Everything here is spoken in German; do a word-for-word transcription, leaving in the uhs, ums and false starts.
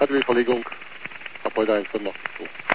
K D W-Verlegung, ab heute eins Fünfer. So.